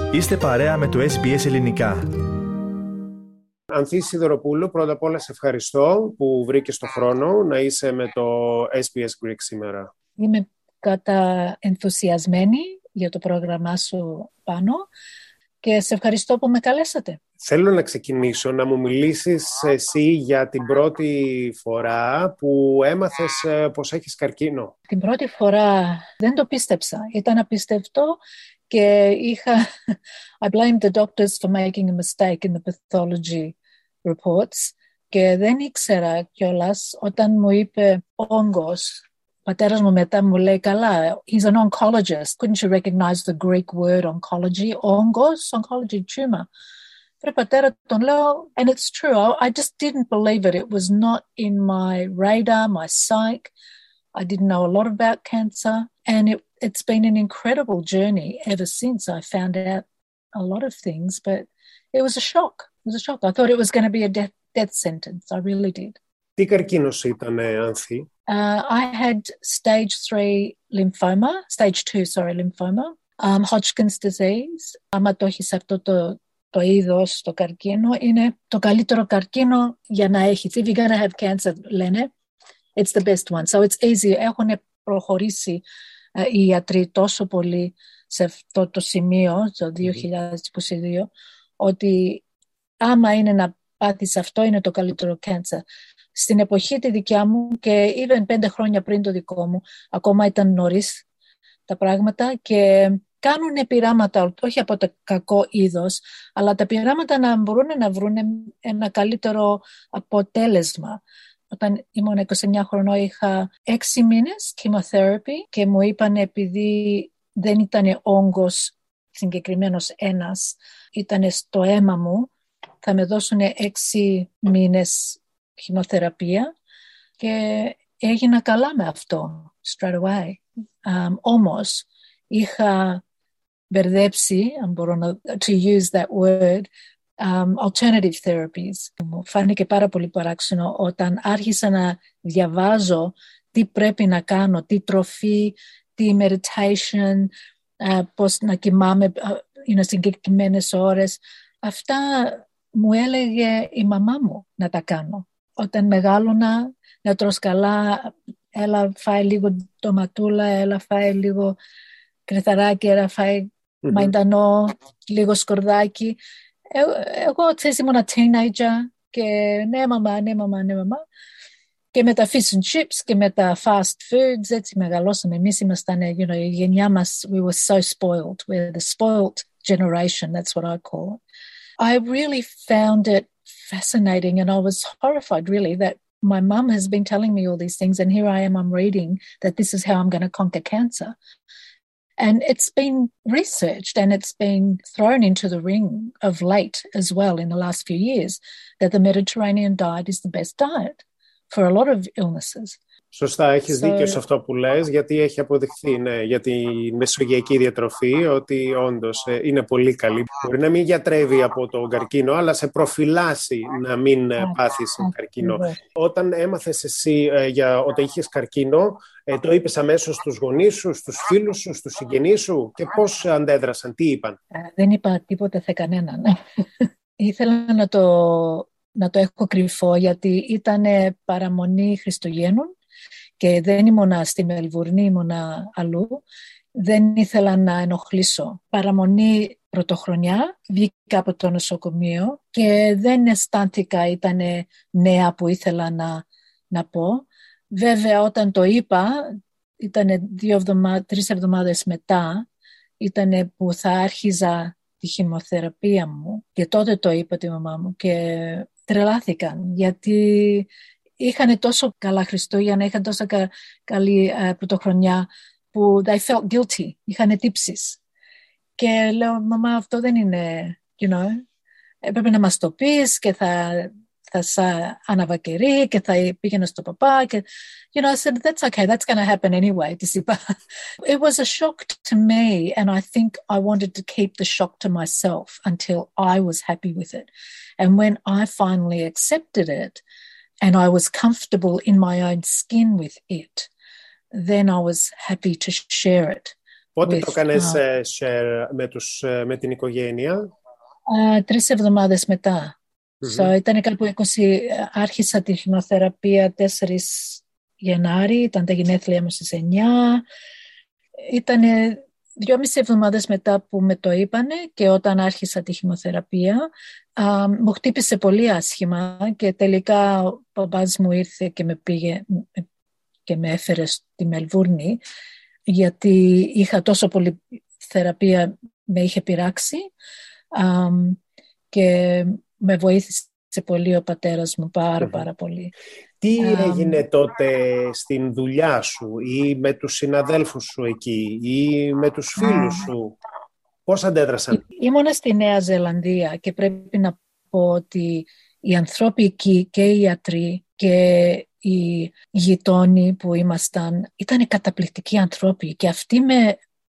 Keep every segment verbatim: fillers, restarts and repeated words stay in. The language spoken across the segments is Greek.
Είστε παρέα με το ες μπι ες Ελληνικά. Ανθή Σιδωροπούλου, πρώτα απ' όλα σε ευχαριστώ που βρήκες το χρόνο να είσαι με το ες μπι ες Greek σήμερα. Είμαι καταενθουσιασμένη για το πρόγραμμά σου πάνω και σε ευχαριστώ που με καλέσατε. Θέλω να ξεκινήσω να μου μιλήσεις εσύ για την πρώτη φορά που έμαθες πως έχεις καρκίνο. Την πρώτη φορά δεν το πίστεψα. Ήταν απίστευτο και είχα... I blamed the doctors for making a mistake in the pathology reports και δεν ήξερα κιόλας όταν μου είπε όγκος. Ο πατέρας μου μετά μου λέει καλά, he's an oncologist. Couldn't you recognize the Greek word oncology? Όγκος, oncology, tumor. Βρε πατέρα, τον λέω, and it's true, I just didn't believe it. It was not in my radar, my psyche. I didn't know a lot about cancer, and it, it's been an incredible journey ever since I found out a lot of things, but it was a shock. It was a shock. I thought it was going to be a death, death sentence. I really did. Τι καρκίνος ήταν, Ανθή? Uh, I had stage three lymphoma, stage two, sorry, lymphoma, um, Hodgkin's disease. Άμα το έχεις αυτό το, το είδος, το καρκίνο, είναι το καλύτερο καρκίνο για να έχεις. If you're going to have cancer, λένε, it's the best one. So it's easy. Έχουν προχωρήσει uh, οι ιατροί τόσο πολύ σε αυτό το σημείο, το δύο χιλιάδες είκοσι δύο, mm-hmm. ότι άμα είναι να πάθεις αυτό, είναι το καλύτερο cancer. Στην εποχή τη δικιά μου και even πέντε χρόνια πριν το δικό μου, ακόμα ήταν νωρίς τα πράγματα και κάνουν πειράματα, όχι από το κακό είδος, αλλά τα πειράματα να μπορούν να βρουν ένα καλύτερο αποτέλεσμα. Όταν ήμουν είκοσι εννιά χρονών είχα έξι μήνες chemotherapy και μου είπαν επειδή δεν ήταν όγκος συγκεκριμένος ένας, ήταν στο αίμα μου, θα με δώσουν έξι μήνες χημοθεραπεία και έγινα καλά με αυτό, straight away. Um, όμως είχα μπερδέψει, αν μπορώ να, to use that word, um, alternative therapies. Μου φάνηκε πάρα πολύ παράξενο όταν άρχισα να διαβάζω τι πρέπει να κάνω, τι τροφή, τι meditation, uh, πώς να κοιμάμαι uh, συγκεκριμένες ώρες. Αυτά μου έλεγε η μαμά μου να τα κάνω. Όταν μεγάλωνα, να τρως καλά, έλα φάει λίγο ντοματούλα, έλα φάει λίγο κρυθαράκι, έλα φάει mm-hmm. μαϊντανό, λίγο σκορδάκι. Ε, εγώ, ξέρεις, ήμουν teenager και ναι μαμά, ναι μαμά, ναι μαμά. Και με τα fish and chips και με τα fast foods, έτσι μεγαλώσαμε. Εμείς ήμασταν, you know, η γενιά μας, we were so spoiled. We're the spoiled generation, that's what I call it. I really found it fascinating and I was horrified really that my mum has been telling me all these things and here I am, I'm reading that this is how I'm going to conquer cancer. And it's been researched and it's been thrown into the ring of late as well in the last few years that the Mediterranean diet is the best diet for a lot of illnesses. Σωστά, έχεις so... δίκιο σε αυτό που λες, γιατί έχει αποδειχθεί ναι, για τη μεσογειακή διατροφή ότι όντως ε, είναι πολύ καλή. Μπορεί να μην γιατρεύει από τον καρκίνο, αλλά σε προφυλάσσει να μην ε, πάθεις ah, καρκίνο. Ah, Όταν έμαθες εσύ ε, για ότι είχες καρκίνο, ε, το είπες αμέσως στους γονείς σου, στους φίλους σου, στους συγγενείς σου και πώς αντέδρασαν, τι είπαν? Ε, δεν είπα τίποτα σε κανέναν. Ήθελα να το, να το έχω κρυφό γιατί ήταν παραμονή Χριστουγέννων και δεν ήμουνα στη Μελβουρνή, ήμουνα αλλού. Δεν ήθελα να ενοχλήσω. Παραμονή πρωτοχρονιά, βγήκα από το νοσοκομείο και δεν αισθάνθηκα, ήταν νέα που ήθελα να, να πω. Βέβαια όταν το είπα, ήταν δύο εβδομάδες, τρεις εβδομάδες μετά, ήταν που θα άρχιζα τη χημοθεραπεία μου και τότε το είπα τη μαμά μου και τρελάθηκαν γιατί είχαν τόσο καλά Χριστούγεννα, είχαν τόσο κα, καλή uh, πρωτοχρονιά που they felt guilty, είχαν τύψεις. Και λέω, μαμά, αυτό δεν είναι, you know, έπρεπε να μας το πεις και θα, θα σε αναβακερεί και θα πήγαινα στο παπά και, you know, I said, that's okay, that's going to happen anyway. It was a shock to me and I think I wanted to keep the shock to myself until I was happy with it. And when I finally accepted it, and I was comfortable in my own skin with it, then I was happy to share it Πότε with, το έκανες uh, share με, τους, με την οικογένεια? Uh, τρεις εβδομάδες μετά. Mm-hmm. So, ήταν κάπου είκοσι, άρχισα τη χημειοθεραπεία τέσσερις Γενάρη, ήταν τα γενέθλια μου στις εννιά. Ήταν δυόμιση εβδομάδες μετά που με το είπανε και όταν άρχισα τη χημειοθεραπεία, α, μου χτύπησε πολύ άσχημα και τελικά ο παπάς μου ήρθε και με πήγε και με έφερε στη Μελβούρνη, γιατί είχα τόσο πολύ θεραπεία, με είχε πειράξει. Um, και με βοήθησε πολύ ο πατέρας μου πάρα mm-hmm. πάρα πολύ. Τι um, έγινε τότε στην δουλειά σου ή με τους συναδέλφους σου εκεί ή με τους φίλους uh, σου? Πώς αντέδρασαν? Ήμουνα στη Νέα Ζηλανδία και πρέπει να πω ότι οι ανθρώποι εκεί και οι ιατροί και οι γειτόνοι που ήμασταν ήταν καταπληκτικοί άνθρωποι και αυτοί με,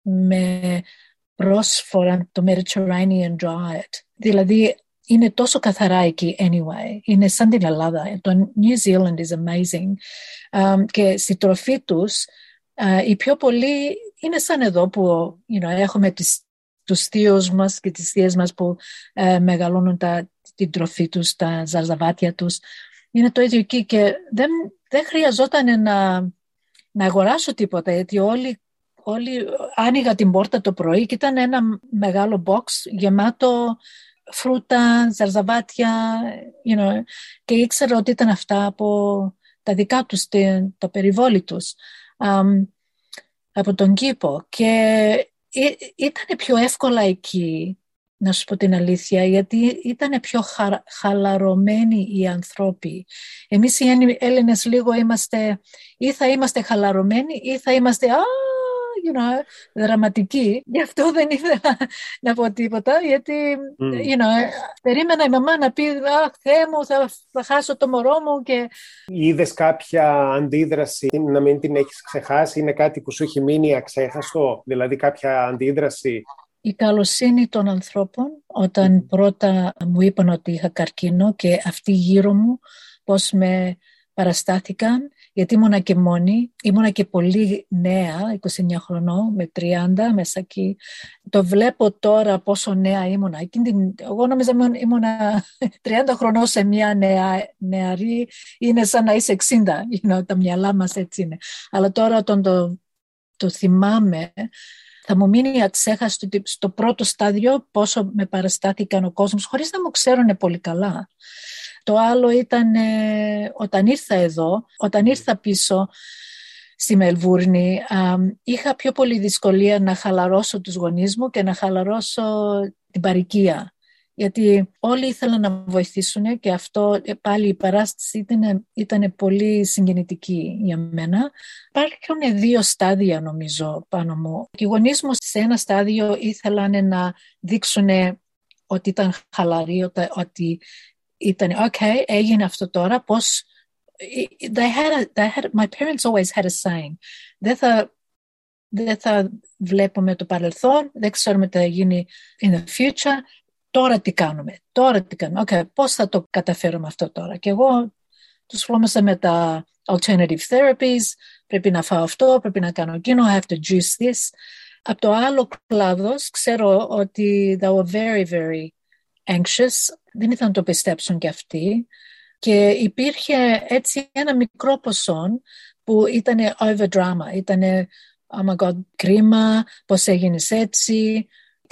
με πρόσφοραν το Mediterranean diet. Δηλαδή είναι τόσο καθαρά εκεί anyway. Είναι σαν την Ελλάδα. Το New Zealand is amazing. Um, και στη τροφή τους uh, οι πιο πολλοί είναι σαν εδώ που you know, έχουμε τις, τους θείους μας και τις θείες μας που uh, μεγαλώνουν τα, την τροφή τους, τα ζαρζαβάτια τους. Είναι το ίδιο εκεί και δεν, δεν χρειαζόταν να, να αγοράσω τίποτα γιατί όλοι Όλοι άνοιγα την πόρτα το πρωί και ήταν ένα μεγάλο box γεμάτο φρούτα, ζαρζαβάτια, you know, και ήξερα ότι ήταν αυτά από τα δικά τους, το περιβόλι τους, um, από τον κήπο. Και ήταν πιο εύκολα εκεί, να σου πω την αλήθεια, γιατί ήταν πιο χα, χαλαρωμένοι οι άνθρωποι. Εμείς οι Έλληνες λίγο είμαστε, ή θα είμαστε χαλαρωμένοι ή θα είμαστε You know, δραματική. Γι' αυτό δεν ήθελα να πω τίποτα, γιατί mm. you know, περίμενα η μαμά να πει «Αχ, Θεέ μου, θα, θα χάσω το μωρό μου». Και... Είδες κάποια αντίδραση, να μην την έχεις ξεχάσει, είναι κάτι που σου έχει μείνει αξέχαστο, δηλαδή κάποια αντίδραση? Η καλοσύνη των ανθρώπων, όταν mm. πρώτα μου είπαν ότι είχα καρκίνο και αυτοί γύρω μου πώς με παραστάθηκαν, γιατί ήμουνα και μόνη, ήμουνα και πολύ νέα, είκοσι εννιά χρονών, με τριάντα μέσα εκεί. Το βλέπω τώρα πόσο νέα ήμουνα. Εκείνη, εγώ νόμιζα ήμουνα τριάντα χρονών σε μια νεα, νεαρή, είναι σαν να είσαι εξήντα, you know, τα μυαλά μας έτσι είναι. Αλλά τώρα όταν το, το θυμάμαι, θα μου μείνει αξέχαστο στο πρώτο στάδιο πόσο με παραστάθηκαν ο κόσμος, χωρίς να μου ξέρουν πολύ καλά. Το άλλο ήταν ε, όταν ήρθα εδώ, όταν ήρθα πίσω στη Μελβούρνη, α, είχα πιο πολύ δυσκολία να χαλαρώσω τους γονείς μου και να χαλαρώσω την παροικία. Γιατί όλοι ήθελαν να βοηθήσουν και αυτό πάλι η παράσταση ήταν, ήταν πολύ συγκινητική για μένα. Υπάρχουν δύο στάδια νομίζω πάνω μου. Οι γονείς μου σε ένα στάδιο ήθελαν να δείξουν ότι ήταν χαλαροί, ότι ήταν ok, έγινε αυτό τώρα, πώς... They had a, they had, my parents always had a saying. Δεν θα, δεν θα βλέπουμε το παρελθόν, δεν ξέρουμε τι θα γίνει in the future. Τώρα τι κάνουμε, τώρα τι κάνουμε. Okay, πώς θα το καταφέρουμε αυτό τώρα. Και εγώ τους φλόμασα με τα alternative therapies, πρέπει να φάω αυτό, πρέπει να κάνω εκείνο, I have to juice this. Από το άλλο κλάδος ξέρω ότι they were very, very anxious. Δεν ήθελαν να το πιστέψουν κι αυτοί. Και υπήρχε έτσι ένα μικρό ποσό που ήταν over drama. Ήτανε, oh my God, κρίμα, πώς έγινες έτσι,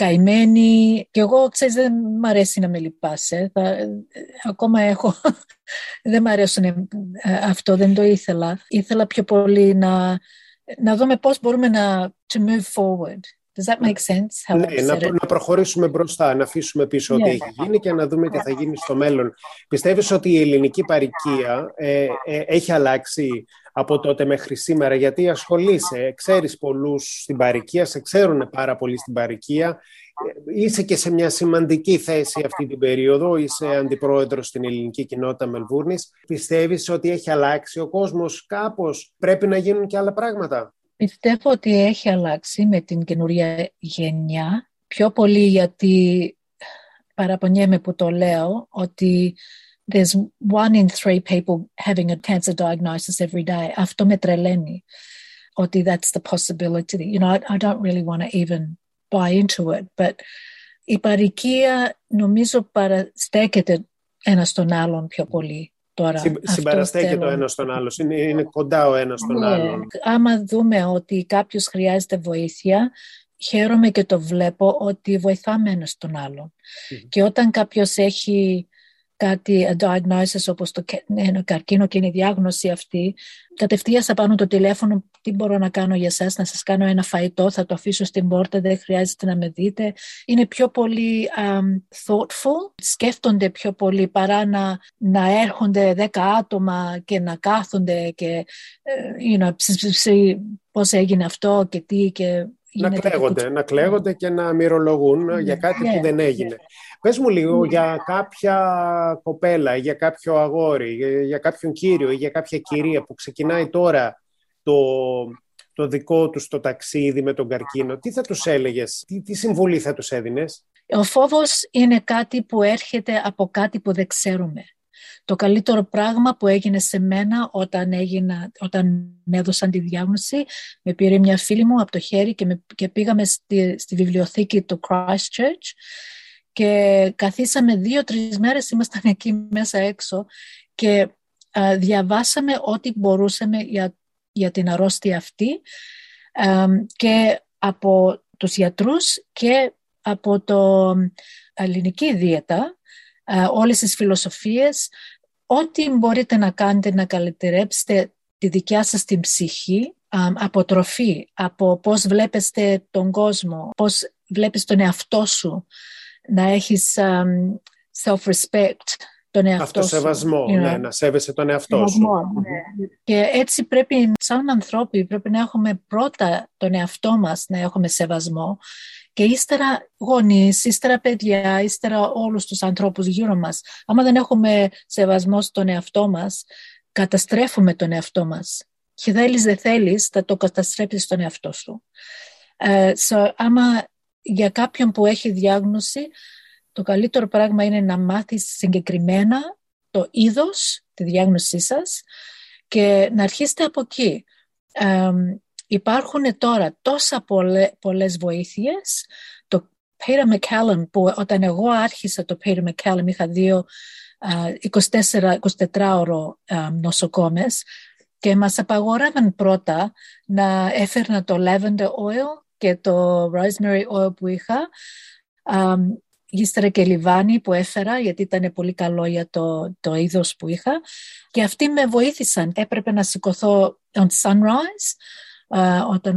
καημένη. Και εγώ, ξέρεις, δεν μ' αρέσει να με λυπάσαι. Θα, ακόμα έχω, δεν μ' αρέσει αυτό, δεν το ήθελα. Ήθελα πιο πολύ να, να δούμε πώς μπορούμε να to move forward. Does that make sense? How ναι, να, να προχωρήσουμε μπροστά, να αφήσουμε πίσω yeah. ό,τι έχει γίνει και να δούμε τι θα γίνει στο μέλλον. Πιστεύεις ότι η ελληνική παροικία ε, ε, έχει αλλάξει από τότε μέχρι σήμερα? Γιατί ασχολείσαι, ξέρεις πολλούς στην παροικία, σε ξέρουν πάρα πολύ στην παροικία. Είσαι και σε μια σημαντική θέση αυτή την περίοδο, είσαι αντιπρόεδρος στην ελληνική κοινότητα Μελβούρνης. Πιστεύεις ότι έχει αλλάξει ο κόσμος κάπως? Πρέπει να γίνουν και άλλα πράγματα? Πιστεύω ότι έχει αλλάξει με την καινούρια γενιά. Πιο πολύ γιατί παραπονιέμαι που το λέω, ότι there's one in three people having a cancer diagnosis every day. Αυτό με τρελαίνει. ότι that's the possibility. You know, I, I don't really want to even buy into it, but η παροικία νομίζω παραστέκεται ένας στον άλλον πιο πολύ. Τώρα, Συ, συμπαραστέκεται ο ένας στον άλλον, είναι, είναι κοντά ο ένας στον yeah. άλλον. Άμα δούμε ότι κάποιος χρειάζεται βοήθεια, χαίρομαι και το βλέπω ότι βοηθάμε ένας στον άλλον. Mm-hmm. Και όταν κάποιος έχει κάτι, a diagnosis όπως το ένα καρκίνο και είναι η διάγνωση αυτή, κατευθείαν θα πάνω το τηλέφωνο, τι μπορώ να κάνω για εσάς, να σας κάνω ένα φαγητό, θα το αφήσω στην πόρτα, δεν χρειάζεται να με δείτε. Είναι πιο πολύ um, thoughtful, σκέφτονται πιο πολύ παρά να, να έρχονται δέκα άτομα και να κάθονται και you know, ψ, ψ, ψ, πώς έγινε αυτό και τι και... Να κλαίγονται, να κλαίγονται και να μυρολογούν yeah. για κάτι yeah. που δεν έγινε. Yeah. Πες μου λίγο yeah. για κάποια κοπέλα, για κάποιο αγόρι, για, για κάποιον κύριο ή για κάποια κυρία που ξεκινάει τώρα το, το δικό τους το ταξίδι με τον καρκίνο. Τι θα τους έλεγες, τι, τι συμβουλή θα τους έδινες? Ο φόβος είναι κάτι που έρχεται από κάτι που δεν ξέρουμε. Το καλύτερο πράγμα που έγινε σε μένα όταν, έγινα, όταν με έδωσαν τη διάγνωση, με πήρε μια φίλη μου από το χέρι και, με, και πήγαμε στη, στη βιβλιοθήκη του Christchurch και καθίσαμε δύο-τρεις μέρες, ήμασταν εκεί μέσα έξω και α, διαβάσαμε ό,τι μπορούσαμε για, για την αρρώστια αυτή α, και από τους γιατρούς και από το ελληνική δίαιτα. Uh, όλες τις φιλοσοφίες, ό,τι μπορείτε να κάνετε να καλυτερέψετε τη δικιά σας την ψυχή, um, από τροφή, από πώς βλέπετε τον κόσμο, πώς βλέπεις τον εαυτό σου, να έχεις um, self-respect, τον εαυτό αυτοσεβασμό, σου. Ναι, να σέβεσαι τον εαυτό σου. Ναι. Και έτσι πρέπει, σαν ανθρώποι, πρέπει να έχουμε πρώτα τον εαυτό μας, να έχουμε σεβασμό, και ύστερα γονείς, ύστερα παιδιά, ύστερα όλους τους ανθρώπους γύρω μας. Άμα δεν έχουμε σεβασμό στον εαυτό μας, καταστρέφουμε τον εαυτό μας. Και θέλεις δεν θέλεις, θα το καταστρέψεις στον εαυτό σου. Uh, so, άμα για κάποιον που έχει διάγνωση, το καλύτερο πράγμα είναι να μάθεις συγκεκριμένα το είδος, τη διάγνωσή σας και να αρχίσετε από εκεί. Um, Υπάρχουν τώρα τόσα πολλές, πολλές βοήθειες. Το Peter MacCallum, που όταν εγώ άρχισα το Peter MacCallum, είχα δύο uh, εικοσιτέσσερα-εικοσιτετράωρο uh, νοσοκόμες και μας απαγορεύαν πρώτα να έφερνα το lavender oil και το rosemary oil που είχα, um, ύστερα και λιβάνι που έφερα γιατί ήταν πολύ καλό για το, το είδος που είχα και αυτοί με βοήθησαν. Έπρεπε να σηκωθώ on sunrise, Uh, όταν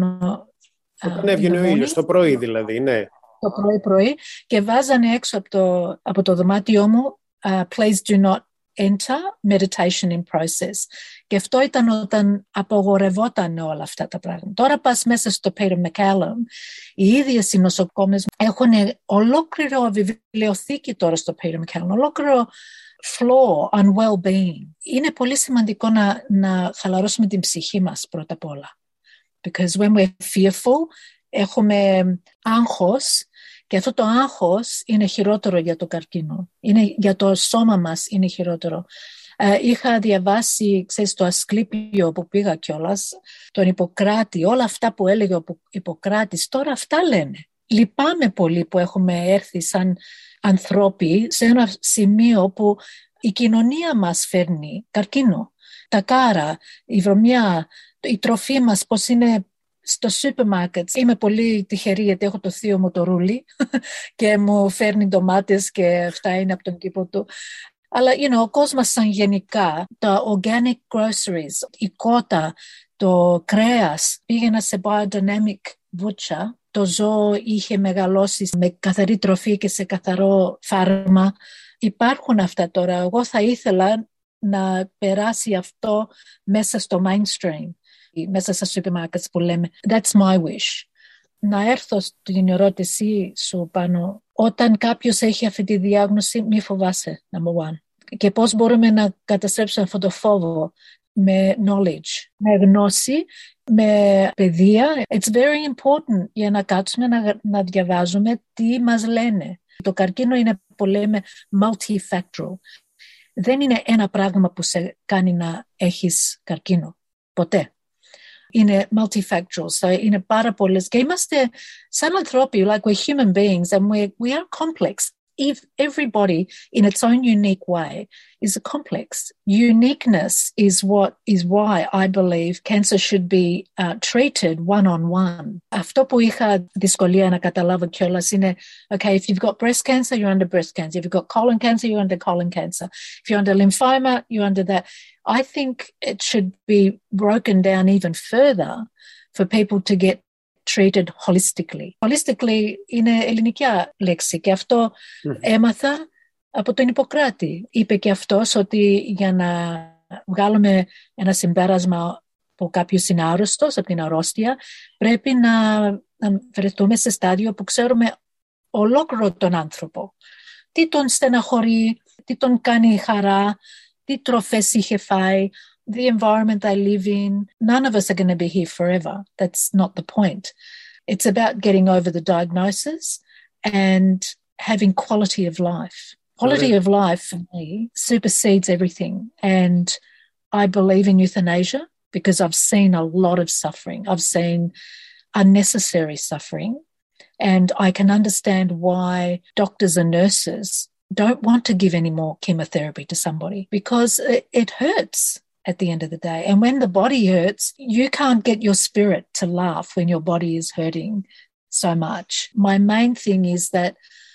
uh, όταν έβγαινε ο ήλιος, το πρωί δηλαδή, ναι. Το πρωί-πρωί και βάζανε έξω από το, από το δωμάτιό μου uh, please do not enter meditation in process. Και αυτό ήταν όταν απογορευόταν όλα αυτά τα πράγματα. Τώρα πας μέσα στο Peter MacCallum, οι ίδιες οι νοσοκόμες έχουν ολόκληρο βιβλιοθήκη τώρα στο Peter MacCallum, ολόκληρο floor on well-being. Είναι πολύ σημαντικό να, να χαλαρώσουμε την ψυχή μας πρώτα απ' όλα. Because when we're fearful, έχουμε άγχος και αυτό το άγχος είναι χειρότερο για το καρκίνο. Είναι, για το σώμα μας είναι χειρότερο. Uh, είχα διαβάσει, ξέρεις, το Ασκλήπιο που πήγα κιόλας, τον Ιπποκράτη, όλα αυτά που έλεγε ο Ιπποκράτης, τώρα αυτά λένε. Λυπάμαι πολύ που έχουμε έρθει σαν ανθρώποι σε ένα σημείο που η κοινωνία μας φέρνει καρκίνο. Τα κάρα, η βρωμιά, η τροφή μας, πώς είναι στο σούπερ μάρκετ. Είμαι πολύ τυχερή γιατί έχω το θείο μου το ρούλι και μου φέρνει ντομάτες και αυτά είναι από τον κήπο του. Αλλά you know, ο κόσμος σαν γενικά, τα organic groceries, η κότα, το κρέας, πήγαινα σε biodynamic butcher, το ζώο είχε μεγαλώσει με καθαρή τροφή και σε καθαρό φάρμα. Υπάρχουν αυτά τώρα. Εγώ θα ήθελα να περάσει αυτό μέσα στο mainstream, μέσα στα σούπερ μάρκετ που λέμε. That's my wish. Να έρθω στην ερώτησή σου πάνω. Όταν κάποιος έχει αυτή τη διάγνωση, μη φοβάσαι, number one. Και πώς μπορούμε να καταστρέψουμε αυτό το φόβο? Με knowledge, με γνώση, με παιδεία. It's very important για να κάτσουμε να, να διαβάζουμε τι μας λένε. Το καρκίνο είναι πολύ multifactorial. Δεν είναι ένα πράγμα που σε κάνει να έχεις καρκίνο. Ποτέ. είναι multifactorial, so είναι πάρα πολλές. Και είμαστε σαν ανθρώποι, like we're human beings and we're, we are complex. If everybody in its own unique way is a complex. Uniqueness is what is why I believe cancer should be uh, treated one-on-one. Αυτό που είχα δυσκολία να καταλάβω κιόλας είναι, okay, if you've got breast cancer, you're under breast cancer. If you've got colon cancer, you're under colon cancer. If you're under lymphoma, you're under that. I think it should be broken down even further for people to get treated holistically. Holistically είναι ελληνική λέξη και αυτό mm. έμαθα από τον Ιπποκράτη. Είπε και αυτός ότι για να βγάλουμε ένα συμπέρασμα που κάποιος είναι άρρωστος από την αρρώστια, πρέπει να, να βρεθούμε σε στάδιο που ξέρουμε ολόκληρο τον άνθρωπο. Τι τον στεναχωρεί, τι τον κάνει χαρά, τι τροφές είχε φάει, the environment they live in. None of us are going to be here forever. That's not the point. It's about getting over the diagnosis and having quality of life. Quality of life for me supersedes everything. And I believe in euthanasia because I've seen a lot of suffering. I've seen unnecessary suffering. And I can understand why doctors and nurses don't want to give any more chemotherapy to somebody because it, it hurts at the end of the day. And when the body hurts, you can't get your spirit to laugh when your body is hurting so much. My main thing is that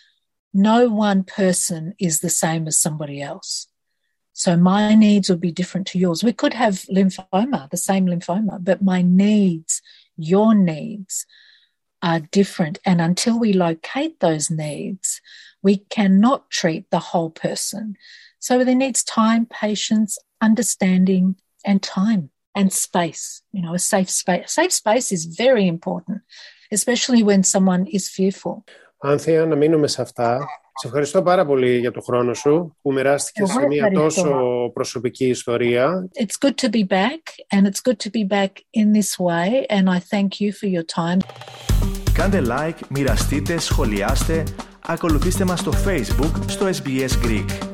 no one person is the same as somebody else. So my needs will be different to yours. We could have lymphoma, the same lymphoma, but my needs, your needs are different. And until we locate those needs, we cannot treat the whole person. So there needs time, patience, understanding, and time and space, you know, a safe space. A safe space is very important, especially when someone is fearful. Άνθια, να μείνουμε σε αυτά. Σε ευχαριστώ πάρα πολύ για τον χρόνο σου που μοιράστηκες σε μια τόσο προσωπική ιστορία. It's good to be back and it's good to be back in this way and I thank you for your time. Κάντε like, μοιραστείτε, σχολιάστε, ακολουθήστε μας στο Facebook, στο ες μπι ες Greek.